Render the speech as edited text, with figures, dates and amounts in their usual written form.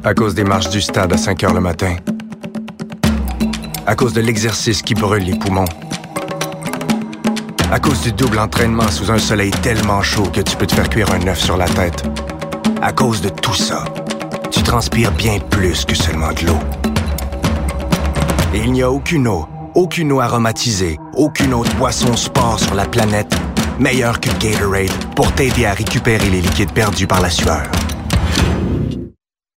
À cause des marches du stade à 5 heures le matin. À cause de l'exercice qui brûle les poumons. À cause du double entraînement sous un soleil tellement chaud que tu peux te faire cuire un œuf sur la tête. À cause de tout ça, tu transpires bien plus que seulement de l'eau. Et il n'y a aucune eau aromatisée, aucune autre boisson sport sur la planète meilleure que Gatorade pour t'aider à récupérer les liquides perdus par la sueur.